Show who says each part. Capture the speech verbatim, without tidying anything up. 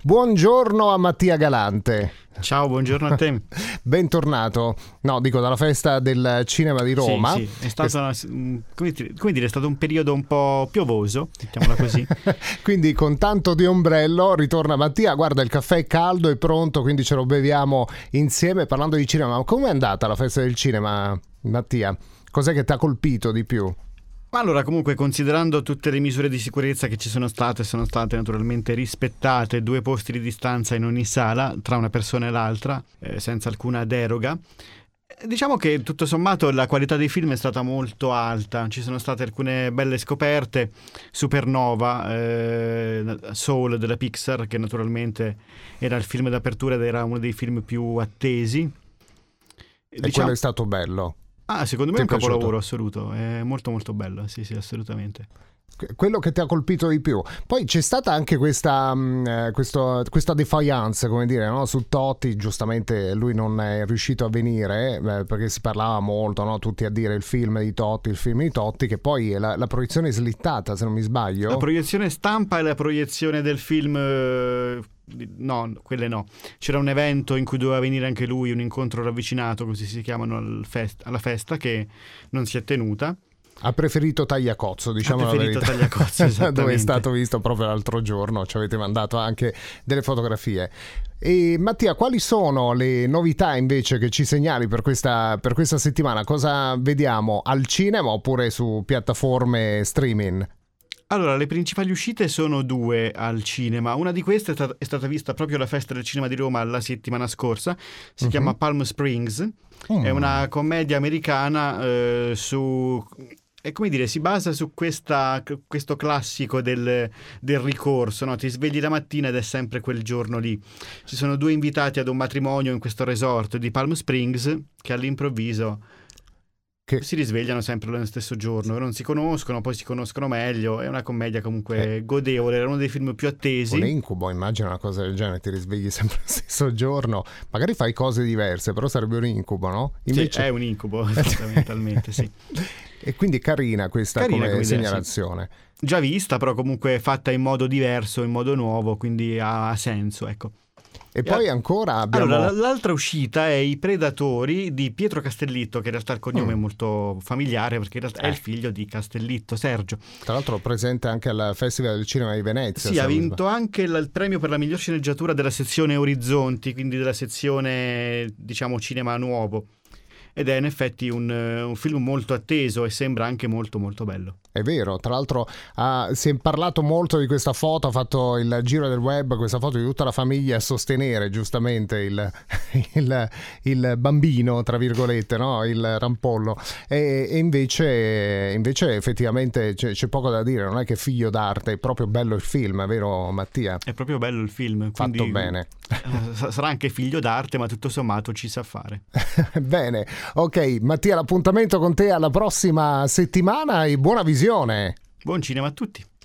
Speaker 1: Buongiorno a Mattia Galante.
Speaker 2: Ciao, buongiorno a te.
Speaker 1: Bentornato. No, dico dalla festa del cinema di Roma.
Speaker 2: Sì, sì. È stato una, come dire, come dire, è stato un periodo un po' piovoso, mettiamola così.
Speaker 1: Quindi con tanto di ombrello ritorna Mattia. Guarda, il caffè è caldo e pronto, quindi ce lo beviamo insieme parlando di cinema. Ma com'è andata la festa del cinema, Mattia? Cos'è che ti ha colpito di più?
Speaker 2: Allora, comunque, considerando tutte le misure di sicurezza che ci sono state, sono state naturalmente rispettate, due posti di distanza in ogni sala tra una persona e l'altra, eh, senza alcuna deroga. Diciamo che tutto sommato la qualità dei film è stata molto alta, ci sono state alcune belle scoperte. Supernova, eh, Soul della Pixar, che naturalmente era il film d'apertura ed era uno dei film più attesi.
Speaker 1: E diciamo... quello è stato bello.
Speaker 2: Ah, secondo me è un capolavoro assoluto, è molto molto bello, sì sì, assolutamente.
Speaker 1: Quello che ti ha colpito di più. Poi c'è stata anche questa, mh, questo, questa defiance, come dire, no? Su Totti. Giustamente lui non è riuscito a venire, eh, perché si parlava molto, no? Tutti a dire il film di Totti, il film di Totti, che poi la, la proiezione è slittata, se non mi sbaglio.
Speaker 2: La proiezione stampa e la proiezione del film... Eh... No, quelle no. C'era un evento in cui doveva venire anche lui, un incontro ravvicinato, così si chiamano al fest- alla festa, che non si è tenuta.
Speaker 1: Ha preferito Tagliacozzo, diciamo
Speaker 2: ha preferito
Speaker 1: la verità.
Speaker 2: Tagliacozzo, esattamente.
Speaker 1: Dove è stato visto proprio l'altro giorno, ci avete mandato anche delle fotografie. E Mattia, quali sono le novità invece che ci segnali per questa, per questa settimana? Cosa vediamo al cinema oppure su piattaforme streaming?
Speaker 2: Allora, le principali uscite sono due al cinema. Una di queste è stata, è stata vista proprio alla Festa del Cinema di Roma la settimana scorsa. Si uh-huh. chiama Palm Springs. Mm. È una commedia americana eh, su... è come dire, si basa su questa, questo classico del, del ricorso, no? Ti svegli la mattina ed è sempre quel giorno lì. Ci sono due invitati ad un matrimonio in questo resort di Palm Springs che all'improvviso... Che... si risvegliano sempre nello stesso giorno, non si conoscono, poi si conoscono meglio. È una commedia comunque eh. godevole, era uno dei film più attesi.
Speaker 1: Un incubo, immagino una cosa del genere, ti risvegli sempre lo stesso giorno, magari fai cose diverse, però sarebbe un incubo, no?
Speaker 2: Invece... Sì, è un incubo, fondamentalmente, sì.
Speaker 1: E quindi carina questa carina come, come segnalazione.
Speaker 2: Idea, sì. Già vista, però comunque fatta in modo diverso, in modo nuovo, quindi ha, ha senso, ecco.
Speaker 1: E poi ancora abbiamo...
Speaker 2: Allora, l'altra uscita è I Predatori di Pietro Castellitto, che in realtà il cognome mm. è molto familiare, perché in realtà eh. è il figlio di Castellitto, Sergio.
Speaker 1: Tra l'altro presente anche al Festival del Cinema di Venezia.
Speaker 2: Sì, ha vinto anche il premio per la miglior sceneggiatura della sezione Orizzonti, quindi della sezione, diciamo, cinema nuovo. Ed è in effetti un, un film molto atteso e sembra anche molto molto bello.
Speaker 1: È vero, tra l'altro uh, si è parlato molto di questa foto, ha fatto il giro del web, questa foto di tutta la famiglia a sostenere giustamente il, il, il bambino, tra virgolette, no? Il rampollo. E, e invece, invece effettivamente c'è, c'è poco da dire, non è che è figlio d'arte, è proprio bello il film, è vero Mattia?
Speaker 2: È proprio bello il film.
Speaker 1: Fatto quindi, bene.
Speaker 2: Sarà anche figlio d'arte, ma tutto sommato ci sa fare.
Speaker 1: Bene, ok Mattia, l'appuntamento con te alla prossima settimana e buona visione.
Speaker 2: Buon cinema a tutti.